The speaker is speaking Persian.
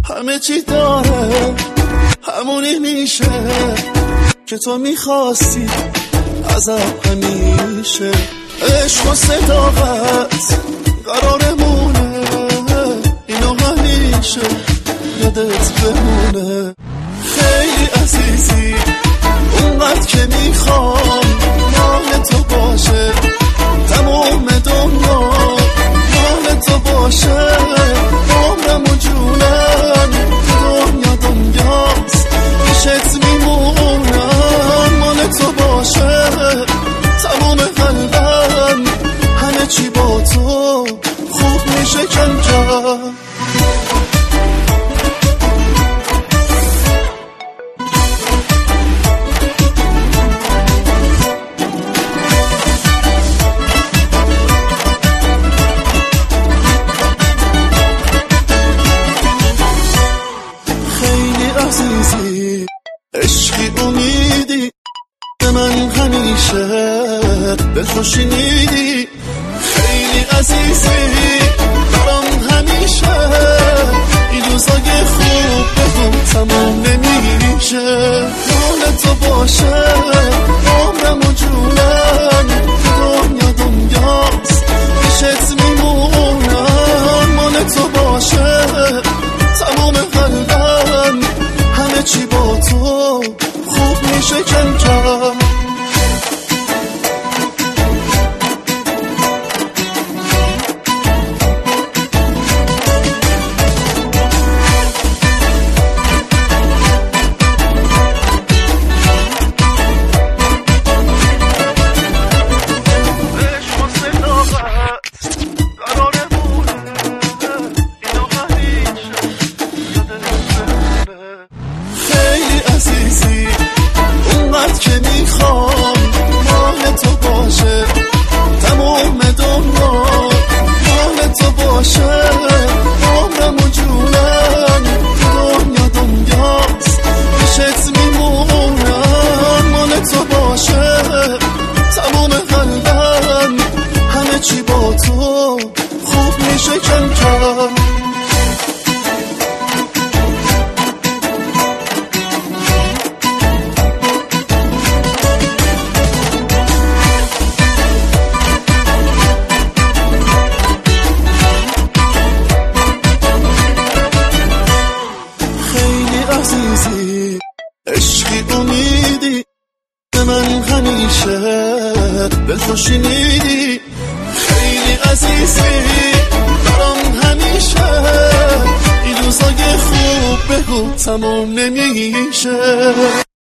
همه چی داره همونی میشه که تو میخواستی ازم همیشه. عشق و صداقت قرارمونه، اینو همیشه یادت بمونه. خیلی عزیزی اونقدر که میخوام مال تو باشه، تمام دنیا مال تو باشه. عمرم و جونم دنیا دنیاست، پیشت میمونم مال تو باشه. تمام قلبم همه چی با تو خوب میشه کم کم. عزیزی عشقی امیدی به من همیشه دلخوشی میدی. خیلی عزیزی برام همیشه این روزای خوب بگم تمام نمیشه. مال تو باشه عمرم و جونم دنیا دنیاست، پیشت میمونم مال تو باشه. تمام قلبم همه چی با تو خوب میشه کم کم. عزیزی اونقدر که میخوام مال تو باشه، تمام دنیا مال تو باشه. عمرم و جونم دنیا دنیاست، پیشت میمونم مال تو باشه. تمام قلبم همه چی با تو خوب میشه کم کم. عزیزی عشقی امیدی به من همیشه دلخوشی میدی. خیلی عزیزی برام همیشه این روزای خوب بگو تمام نمیشه.